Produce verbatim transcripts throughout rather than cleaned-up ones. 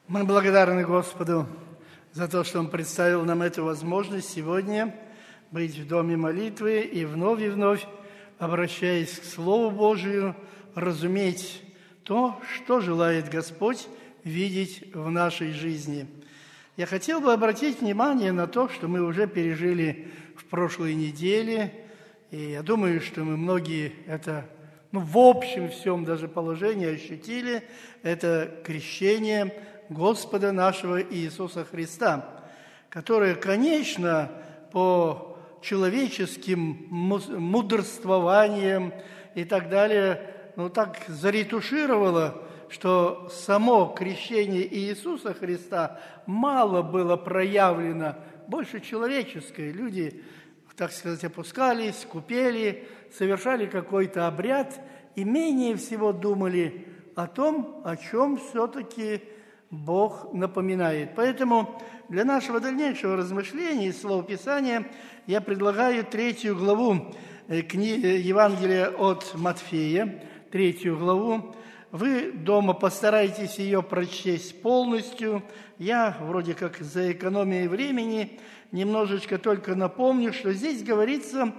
Мы благодарны Господу за то, что Он представил нам эту возможность сегодня быть в доме молитвы и вновь и вновь, обращаясь к Слову Божию, разуметь то, что желает Господь видеть в нашей жизни. Я хотел бы обратить внимание на то, что мы уже пережили в прошлой неделе, и я думаю, что мы многие это, ну, в общем всем даже положении ощутили, это крещение Господа нашего Иисуса Христа, которое, конечно, по человеческим мудрствованиям и так далее, ну, так заретушировало, что само крещение Иисуса Христа мало было проявлено, больше человеческое. Люди, так сказать, опускались, купели, совершали какой-то обряд и менее всего думали о том, о чем все-таки Бог напоминает. Поэтому для нашего дальнейшего размышления из Слова Писания я предлагаю третью главу книги Евангелия от Матфея, третью главу. Вы дома постарайтесь ее прочесть полностью. Я, вроде как за экономией времени, немножечко только напомню, что здесь говорится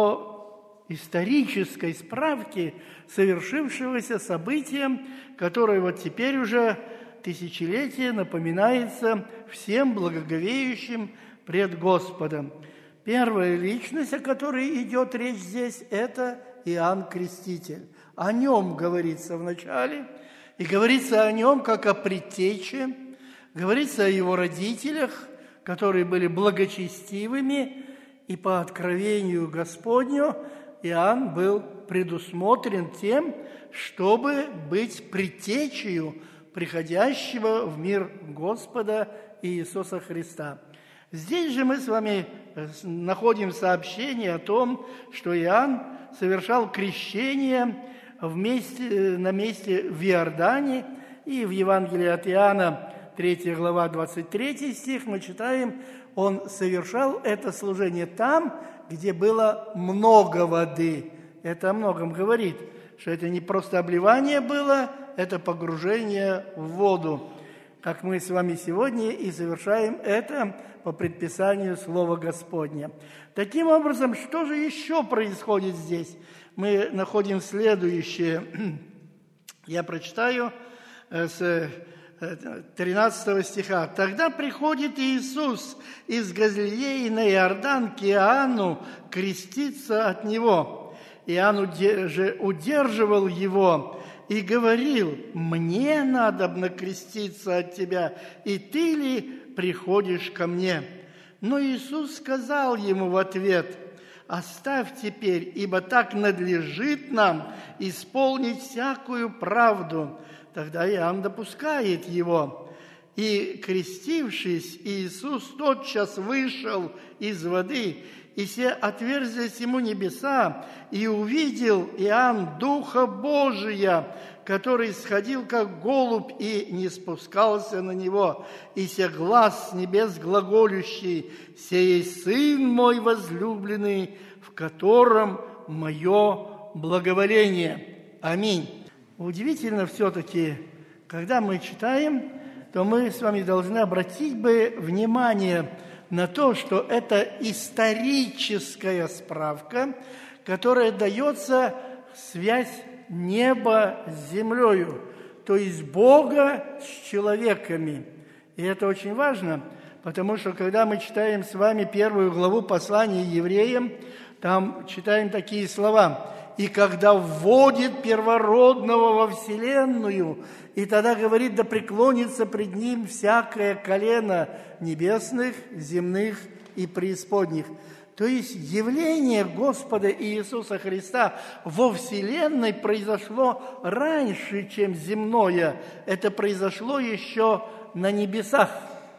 о исторической справке совершившегося события, которое вот теперь уже тысячелетие напоминается всем благоговеющим пред Господом. Первая личность, о которой идет речь здесь, это Иоанн Креститель. О нем говорится в начале, и говорится о нем как о предтече, говорится о его родителях, которые были благочестивыми, и по откровению Господню Иоанн был предусмотрен тем, чтобы быть предтечею приходящего в мир Господа Иисуса Христа. Здесь же мы с вами находим сообщение о том, что Иоанн совершал крещение вместе, на месте в Иордане, и в Евангелии от Иоанна, третья глава, двадцать третий стих, мы читаем, он совершал это служение там, где было много воды. Это о многом говорит, что это не просто обливание было, это погружение в воду, как мы с вами сегодня и совершаем это по предписанию Слова Господня. Таким образом, что же еще происходит здесь? Мы находим следующее. Я прочитаю с тринадцатого стиха. «Тогда приходит Иисус из Галилеи на Иордан к Иоанну креститься от него. Иоанн же удерживал его и говорил: «Мне надобно креститься от тебя, и ты ли приходишь ко мне?» Но Иисус сказал ему в ответ: «Оставь теперь, ибо так надлежит нам исполнить всякую правду». Тогда Иоанн допускает его. И, крестившись, Иисус тотчас вышел из воды, и се отверзлись ему небеса, и увидел Иоанн Духа Божия, который сходил, как голубь, и не спускался на него. И се глас с небес глаголющий: «Сей Сын мой возлюбленный, в котором мое благоволение». Аминь. Удивительно все-таки, когда мы читаем, то мы с вами должны обратить бы внимание на то, что это историческая справка, которая дается связь неба с землею, то есть Бога с человеками. И это очень важно, потому что когда мы читаем с вами первую главу послания евреям, там читаем такие слова: «И когда вводит первородного во вселенную, и тогда говорит, да преклонится пред ним всякое колено небесных, земных и преисподних». То есть явление Господа Иисуса Христа во вселенной произошло раньше, чем земное. Это произошло еще на небесах.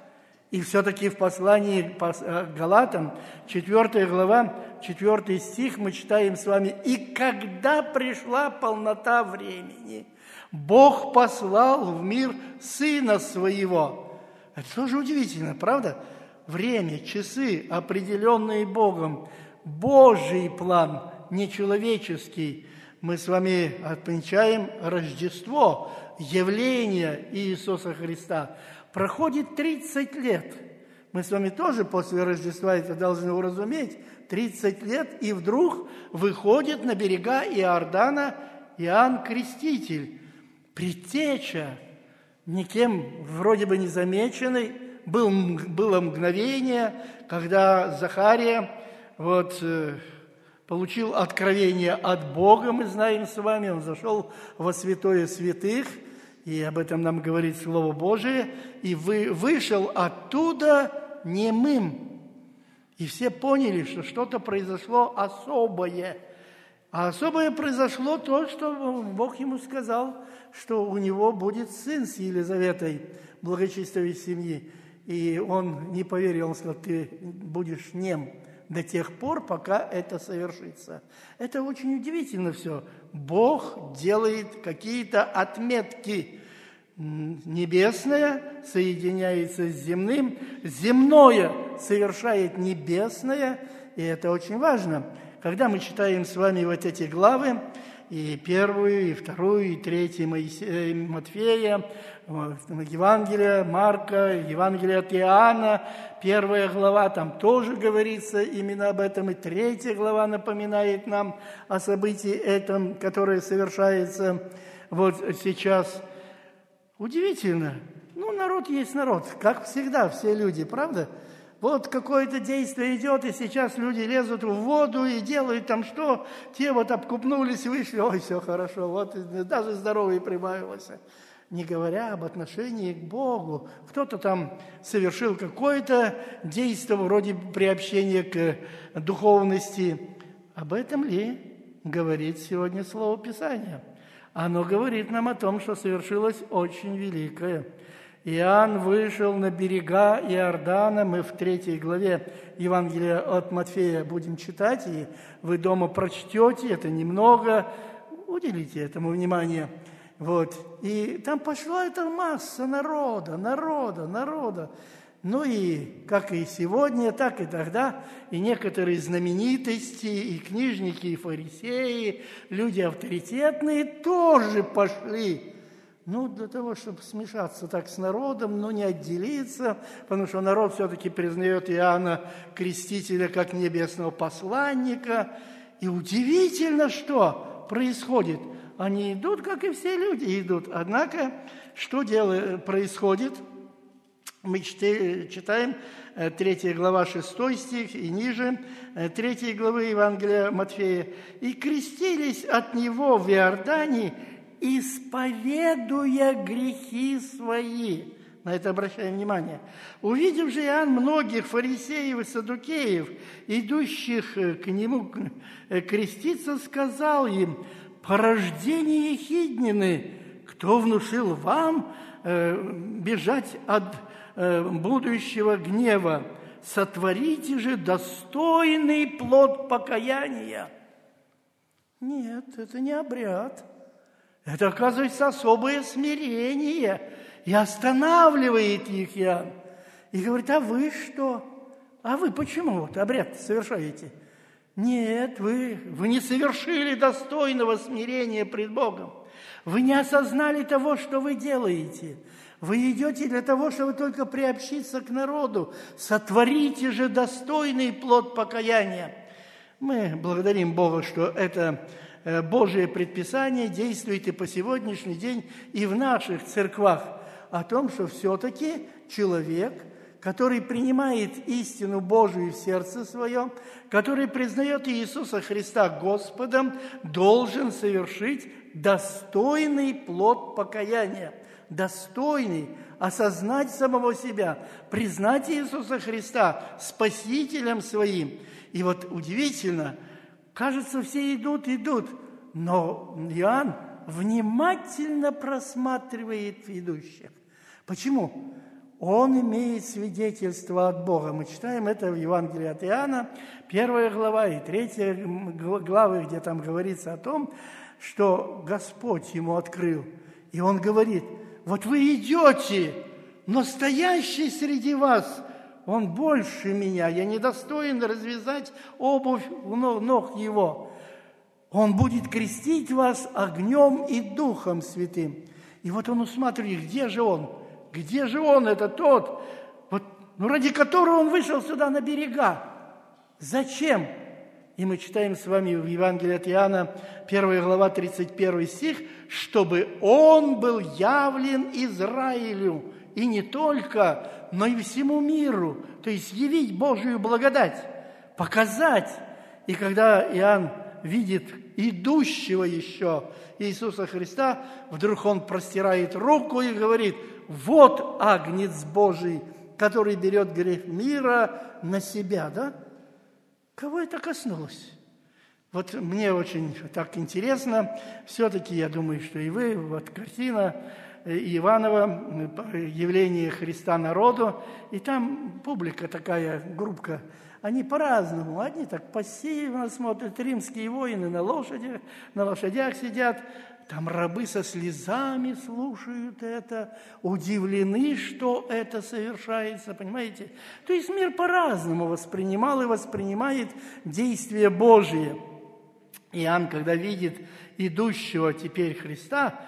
И все-таки в послании к Галатам, четвёртая глава, четвёртый стих, мы читаем с вами: «И когда пришла полнота времени, Бог послал в мир Сына Своего». Это тоже удивительно, правда? Время, часы, определенные Богом, Божий план, не человеческий. мы с вами отмечаем Рождество, явление Иисуса Христа. Проходит тридцать лет. Мы с вами тоже после Рождества это должны уразуметь. тридцать лет, и вдруг выходит на берега Иордана Иоанн Креститель, предтеча, никем вроде бы не замеченный. Был, было мгновение, когда Захария вот, получил откровение от Бога, мы знаем с вами, он зашел во святое святых, и об этом нам говорит Слово Божие, и вы, вышел оттуда немым. И все поняли, что что-то произошло особое. А особое произошло то, что Бог ему сказал, что у него будет сын с Елизаветой, благочестивой семьи. И он не поверил, он сказал, ты будешь нем до тех пор, пока это совершится. Это очень удивительно все. Бог делает какие-то отметки. Небесное соединяется с земным, земное совершает небесное, и это очень важно. Когда мы читаем с вами вот эти главы, и первую, и вторую, и третью Моисея, Матфея, Евангелие Марка, Евангелие от Иоанна, первая глава, там тоже говорится именно об этом, и третья глава напоминает нам о событии этом, которое совершается вот сейчас. Удивительно. Ну, народ есть народ, как всегда, все люди, правда? Вот какое-то действие идет, и сейчас люди лезут в воду и делают там что? Те вот обкупнулись, вышли, ой, все хорошо, вот даже здоровье прибавилось. Не говоря об отношении к Богу. Кто-то там совершил какое-то действие вроде приобщения к духовности. Об этом ли говорит сегодня Слово Писания? Оно говорит нам о том, что совершилось очень великое. Иоанн вышел на берега Иордана, мы в третьей главе Евангелия от Матфея будем читать, и вы дома прочтете, это немного, уделите этому внимание. Вот. И там пошла эта масса народа, народа, народа. Ну и как и сегодня, так и тогда, и некоторые знаменитости, и книжники, и фарисеи, люди авторитетные тоже пошли. Ну, для того, чтобы смешаться так с народом, но не отделиться, потому что народ все-таки признает Иоанна Крестителя как небесного посланника. И удивительно, что происходит. Они идут, как и все люди идут. Однако, что дело происходит? Мы читаем третья глава, шестой стих и ниже, третьей главы Евангелия Матфея. «И крестились от него в Иордане, исповедуя грехи свои». На это обращаем внимание. «Увидев же Иоанн многих фарисеев и саддукеев, идущих к нему креститься, сказал им: порождение ехиднины, кто внушил вам э, бежать от э, будущего гнева? Сотворите же достойный плод покаяния». Нет, это не обряд. Это, оказывается, особое смирение. И останавливает их Иоанн. И говорит: а вы что? А вы почему вот обряд совершаете? Нет, вы, вы не совершили достойного смирения пред Богом. Вы не осознали того, что вы делаете. Вы идете для того, чтобы только приобщиться к народу. Сотворите же достойный плод покаяния. Мы благодарим Бога, что это Божие предписание действует и по сегодняшний день, и в наших церквах, о том, что все-таки человек, который принимает истину Божию в сердце своем, который признает Иисуса Христа Господом, должен совершить достойный плод покаяния, достойный, осознать самого себя, признать Иисуса Христа Спасителем своим. И вот удивительно, кажется, все идут, идут, но Иоанн внимательно просматривает идущих. Почему? Он имеет свидетельство от Бога. Мы читаем это в Евангелии от Иоанна, первая глава и третья глава, где там говорится о том, что Господь ему открыл. И он говорит: вот вы идете, но стоящий среди вас, он больше меня, я недостоин развязать обувь у ног его. Он будет крестить вас огнем и Духом Святым. И вот он усматривает, где же он? Где же он, это тот, вот, ну, ради которого он вышел сюда на берега? Зачем? И мы читаем с вами в Евангелии от Иоанна, первая глава, тридцать первый стих, чтобы он был явлен Израилю, и не только, но и всему миру, то есть явить Божию благодать, показать. И когда Иоанн видит идущего еще Иисуса Христа, вдруг он простирает руку и говорит: вот Агнец Божий, который берет грех мира на себя, да? Кого это коснулось? Вот мне очень так интересно, все-таки я думаю, что и вы, вот картина Иванова, явление Христа народу, и там публика такая, группка, они по-разному, одни так пассивно смотрят, римские воины на лошадях, на лошадях сидят, там рабы со слезами слушают это, удивлены, что это совершается, понимаете? То есть мир по-разному воспринимал и воспринимает действия Божие. Иоанн, когда видит идущего теперь Христа,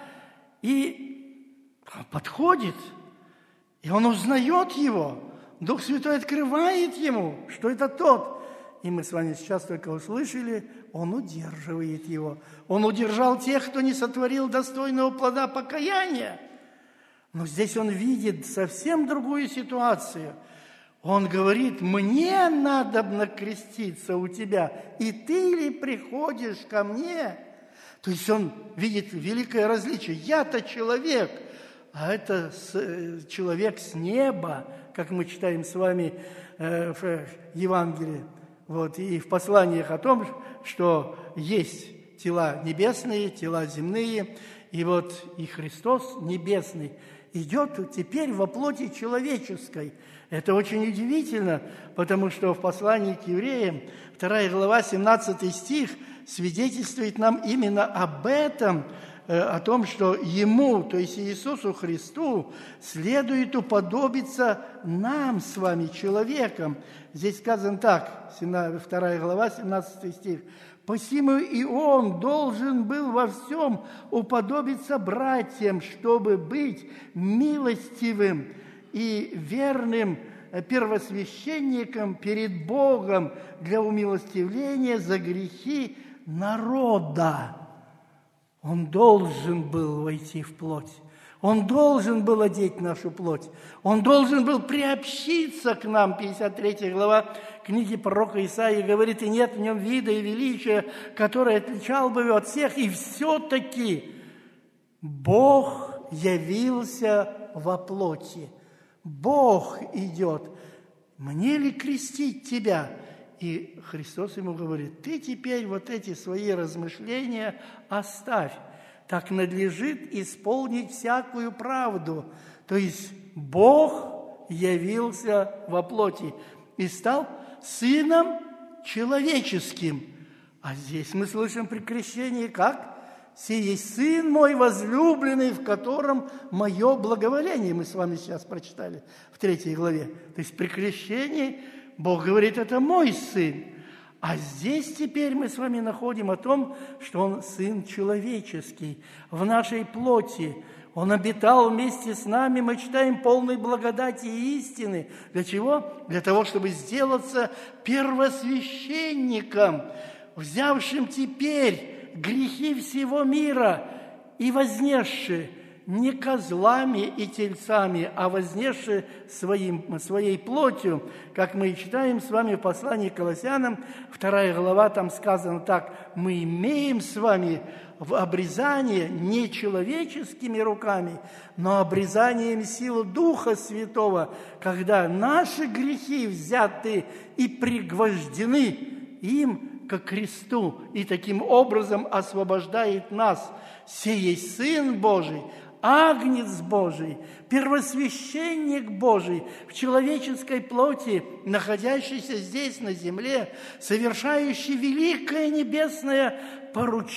и подходит, и он узнает его, Дух Святой открывает ему, что это тот. И мы с вами сейчас только услышали, он удерживает его. Он удержал тех, кто не сотворил достойного плода покаяния. Но здесь он видит совсем другую ситуацию. Он говорит: мне надобно креститься у тебя, и ты ли приходишь ко мне? То есть он видит великое различие. Я-то человек, а это человек с неба, как мы читаем с вами в Евангелии. Вот, и в посланиях о том, что есть тела небесные, тела земные, и вот и Христос небесный идет теперь во плоти человеческой. Это очень удивительно, потому что в послании к евреям, вторая глава, семнадцатый стих, свидетельствует нам именно об этом, о том, что Ему, то есть Иисусу Христу, следует уподобиться нам с вами, человеком. Здесь сказано так, вторая глава, семнадцатый стих. «Посему и Он должен был во всем уподобиться братьям, чтобы быть милостивым и верным первосвященником перед Богом для умилостивления за грехи народа». Он должен был войти в плоть. Он должен был одеть нашу плоть. Он должен был приобщиться к нам. пятьдесят третья глава книги пророка Исаии говорит: «И нет в нем вида и величия, который отличал бы его от всех». И все-таки Бог явился во плоти. Бог идет. «Мне ли крестить тебя?» И Христос ему говорит: ты теперь вот эти свои размышления оставь. Так надлежит исполнить всякую правду. То есть Бог явился во плоти и стал Сыном человеческим. А здесь мы слышим при крещении как? «Сей есть Сын мой возлюбленный, в котором мое благоволение». Мы с вами сейчас прочитали в третьей главе. То есть при крещении Бог говорит: это мой Сын. А здесь теперь мы с вами находим о том, что Он Сын человеческий, в нашей плоти. Он обитал вместе с нами, мы читаем, полной благодати и истины. Для чего? Для того, чтобы сделаться первосвященником, взявшим теперь грехи всего мира и вознесши не козлами и тельцами, а вознесши своим, своей плотью, как мы и читаем с вами в послании к Колоссянам, вторая глава, там сказано так: мы имеем с вами в обрезание не человеческими руками, но обрезанием силы Духа Святого, когда наши грехи взяты и пригвождены им ко кресту, и таким образом освобождает нас. Сей есть Сын Божий, Агнец Божий, первосвященник Божий в человеческой плоти, находящийся здесь на земле, совершающий великое небесное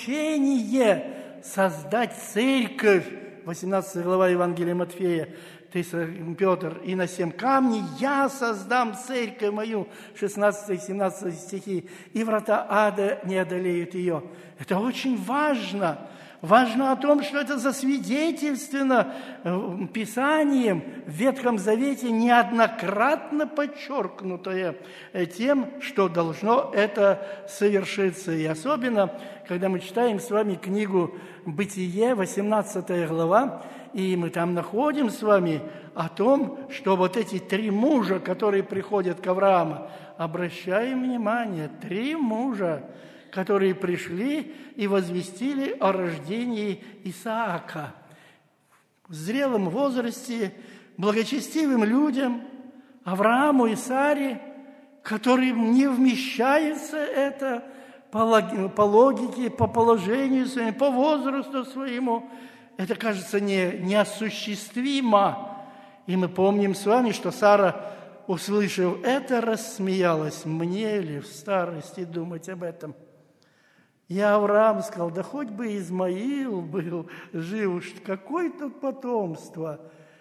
поручение создать церковь. восемнадцатая глава Евангелия Матфея. ты, Петр, и на семь камней я создам церковь мою, шестнадцатый-семнадцатый стихи, и врата ада не одолеют ее. Это очень важно. Важно о том, что это засвидетельствовано Писанием в Ветхом Завете, неоднократно подчеркнутое тем, что должно это совершиться. И особенно, когда мы читаем с вами книгу «Бытие», восемнадцатая глава, и мы там находим с вами о том, что вот эти три мужа, которые приходят к Аврааму, обращаем внимание, три мужа, которые пришли и возвестили о рождении Исаака. В зрелом возрасте, благочестивым людям, Аврааму и Саре, которым не вмещается это по логике, по положению своему, по возрасту своему, это, кажется, не, неосуществимо. И мы помним с вами, что Сара, услышав это, рассмеялась. Мне ли в старости думать об этом? И Авраам сказал, да хоть бы Измаил был жив, уж какое тут потомство.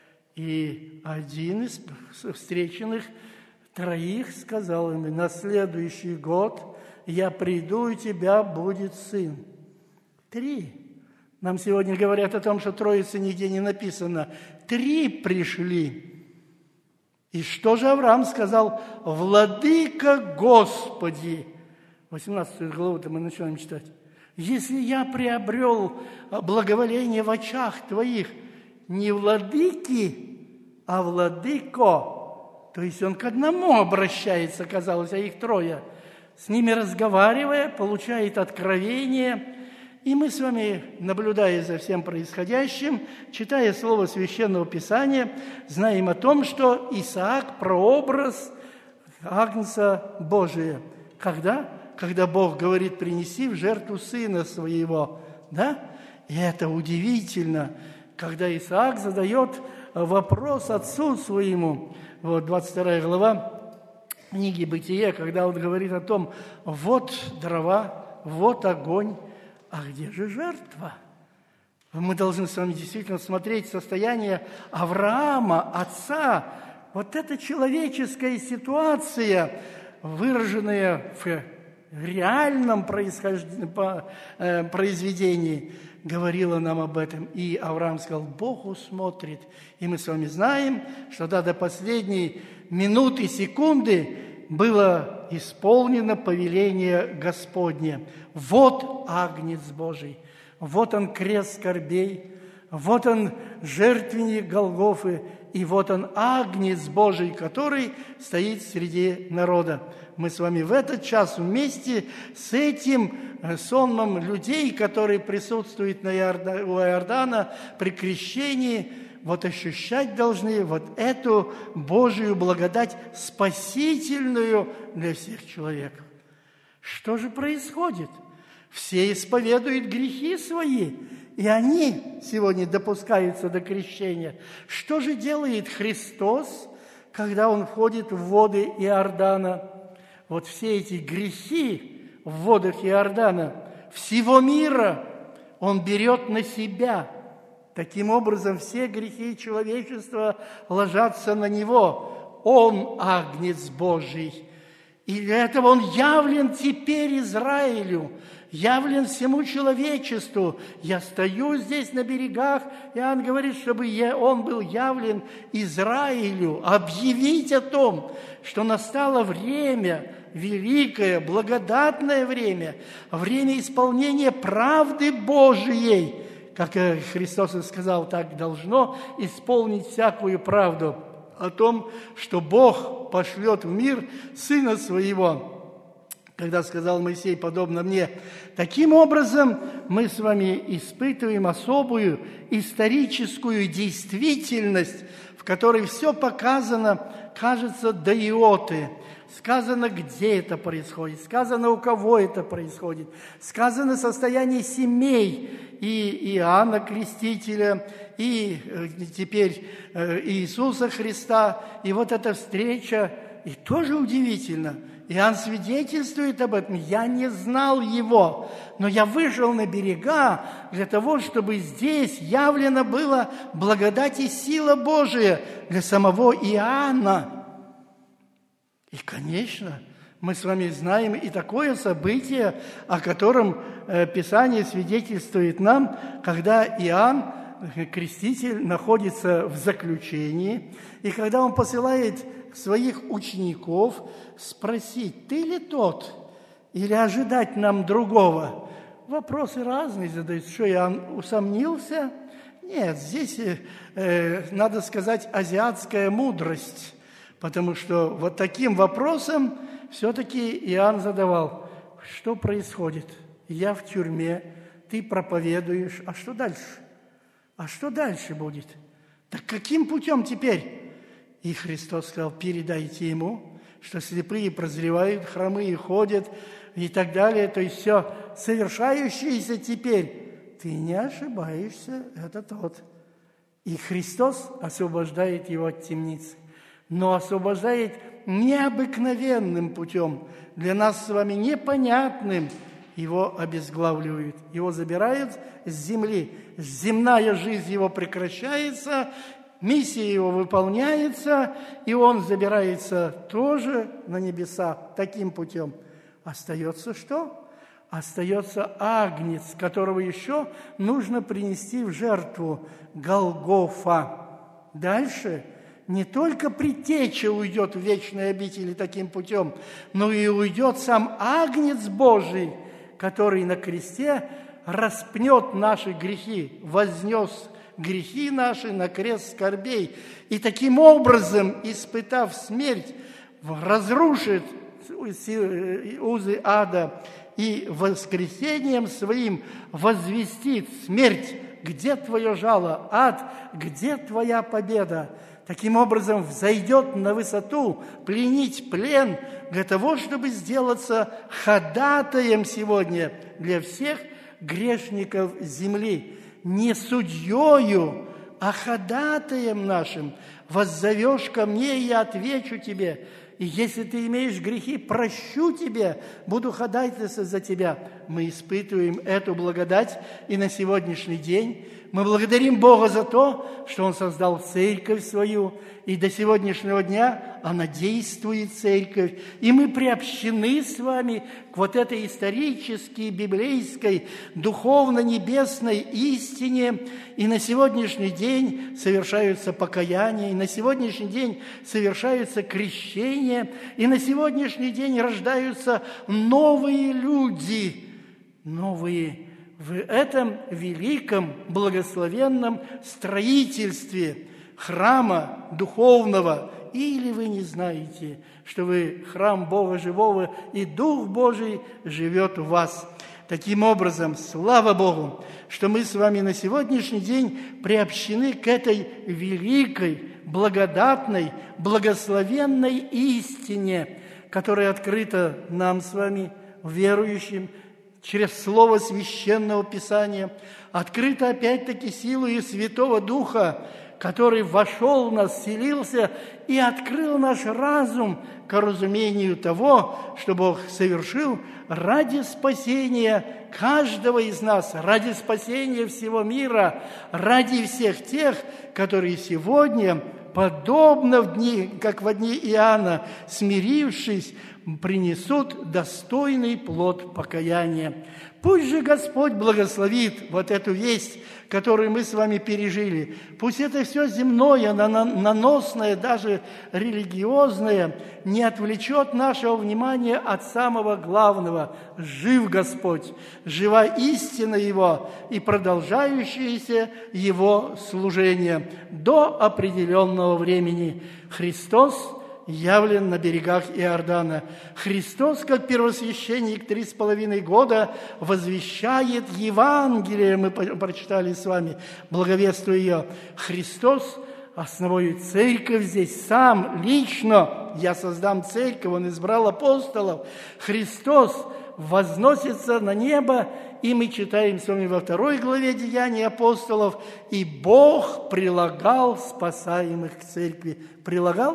И один из встреченных троих сказал им, на следующий год я приду, и у тебя будет сын. Три. Нам сегодня говорят о том, что троицы нигде не написано. Три пришли. И что же Авраам сказал? «Владыка Господи!» восемнадцатую главу-то мы начинаем читать. «Если я приобрел благоволение в очах твоих, не владыки, а владыко». То есть он к одному обращается, казалось, а их трое. С ними разговаривая, получает откровение. И мы с вами, наблюдая за всем происходящим, читая слово Священного Писания, знаем о том, что Исаак – прообраз Агнца Божия. Когда? Когда Бог говорит, принеси в жертву сына своего. Да? И это удивительно, когда Исаак задает вопрос отцу своему. Вот двадцать вторая глава книги «Бытие», когда он говорит о том, вот дрова, вот огонь, а где же жертва? Мы должны с вами действительно смотреть состояние Авраама, отца. Вот эта человеческая ситуация, выраженная в реальном произведении, говорила нам об этом. И Авраам сказал, Бог усмотрит. И мы с вами знаем, что да, до последней минуты, секунды было исполнено повеление Господне. Вот Агнец Божий, вот он крест скорбей, вот он жертвенник Голгофы, и вот он Агнец Божий, который стоит среди народа. Мы с вами в этот час вместе с этим сонмом людей, которые присутствуют на Иорда... у Иордана при крещении, вот ощущать должны вот эту Божию благодать, спасительную для всех человеков. Что же происходит? Все исповедуют грехи свои, и они сегодня допускаются до крещения. Что же делает Христос, когда Он входит в воды Иордана? Вот все эти грехи в водах Иордана всего мира Он берет на себя. Таким образом, все грехи человечества ложатся на Него. Он Агнец Божий. И для этого Он явлен теперь Израилю, явлен всему человечеству. Я стою здесь на берегах, Иоанн говорит, чтобы Он был явлен Израилю, объявить о том, что настало время, великое, благодатное время, время исполнения правды Божией. Как Христос и сказал, так должно исполнить всякую правду о том, что Бог пошлет в мир Сына Своего, когда сказал Моисей, подобно мне. Таким образом, мы с вами испытываем особую историческую действительность, в которой все показано, кажется, до иоты. Сказано, где это происходит, сказано, у кого это происходит, сказано состояние семей и Иоанна Крестителя, и теперь Иисуса Христа. И вот эта встреча, и тоже удивительно, Иоанн свидетельствует об этом. Я не знал его, но я вышел на берега для того, чтобы здесь явлена была благодать и сила Божия для самого Иоанна. И, конечно, мы с вами знаем и такое событие, о котором Писание свидетельствует нам, когда Иоанн, Креститель, находится в заключении, и когда он посылает своих учеников спросить, ты ли тот, или ожидать нам другого? Вопросы разные задают. Что, Иоанн усомнился? Нет, здесь, э, надо сказать, азиатская мудрость, потому что вот таким вопросом все-таки Иоанн задавал, что происходит? Я в тюрьме, ты проповедуешь, а что дальше? А что дальше будет? Так каким путем теперь? И Христос сказал, передайте ему, что слепые прозревают, хромые ходят и так далее. То есть все совершающееся теперь. Ты не ошибаешься, это тот. И Христос освобождает его от темницы. Но освобождает необыкновенным путем, для нас с вами непонятным. Его обезглавливают, его забирают с земли. Земная жизнь его прекращается, миссия его выполняется, и он забирается тоже на небеса таким путем. Остается что? Остается агнец, которого еще нужно принести в жертву, Голгофа. Дальше не только предтеча уйдет в вечные обители таким путем, но и уйдет сам агнец Божий, который на кресте распнет наши грехи, вознес грехи наши на крест скорбей. И таким образом, испытав смерть, разрушит узы ада и воскресением своим возвестит смерть. Где твое жало, ад? Где твоя победа? Таким образом, взойдет на высоту, пленить плен для того, чтобы сделаться ходатаем сегодня для всех грешников земли. Не судьею, а ходатаем нашим. Воззовешь ко мне, и я отвечу тебе. И если ты имеешь грехи, прощу тебе, буду ходатайствовать за тебя. Мы испытываем эту благодать и на сегодняшний день. Мы благодарим Бога за то, что Он создал церковь свою, и до сегодняшнего дня она действует, церковь. И мы приобщены с вами к вот этой исторической, библейской, духовно-небесной истине. И на сегодняшний день совершаются покаяния, и на сегодняшний день совершаются крещения, и на сегодняшний день рождаются новые люди, новые в этом великом благословенном строительстве храма духовного. Или вы не знаете, что вы храм Бога живого, и Дух Божий живет в вас. Таким образом, слава Богу, что мы с вами на сегодняшний день приобщены к этой великой, благодатной, благословенной истине, которая открыта нам с вами, верующим, через Слово Священного Писания, открыто опять-таки силою Святого Духа, который вошел в нас, вселился и открыл наш разум к разумению того, что Бог совершил ради спасения каждого из нас, ради спасения всего мира, ради всех тех, которые сегодня, подобно в дни, как в дни Иоанна, смирившись, принесут достойный плод покаяния. Пусть же Господь благословит вот эту весть, которую мы с вами пережили. Пусть это все земное, наносное, даже религиозное, не отвлечет нашего внимания от самого главного. Жив Господь, жива истина Его и продолжающееся Его служение до определенного времени. Христос явлен на берегах Иордана. Христос, как первосвященник, три с половиной года возвещает Евангелие, мы прочитали с вами, благовествуя ее. Христос основует церковь здесь сам, лично. Я создам церковь, Он избрал апостолов. Христос возносится на небо, и мы читаем с вами во второй главе Деяний апостолов, и Бог прилагал спасаемых к церкви. Прилагал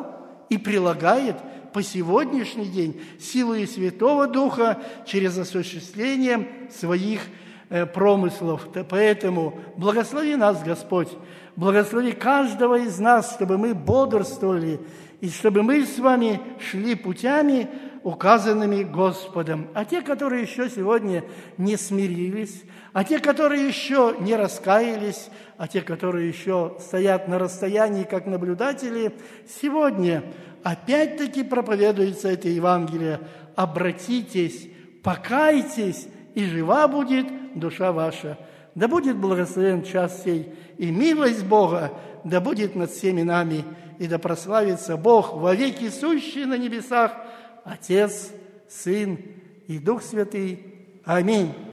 и прилагает по сегодняшний день силой Святого Духа через осуществление своих промыслов. Поэтому благослови нас, Господь, благослови каждого из нас, чтобы мы бодрствовали, и чтобы мы с вами шли путями, указанными Господом. А те, которые еще сегодня не смирились, а те, которые еще не раскаялись, а те, которые еще стоят на расстоянии, как наблюдатели, сегодня опять-таки проповедуется это Евангелие. Обратитесь, покайтесь, и жива будет душа ваша. Да будет благословен час сей, и милость Бога да будет над всеми нами, и да прославится Бог вовеки сущий на небесах, Отец, Сын и Дух Святый. Аминь.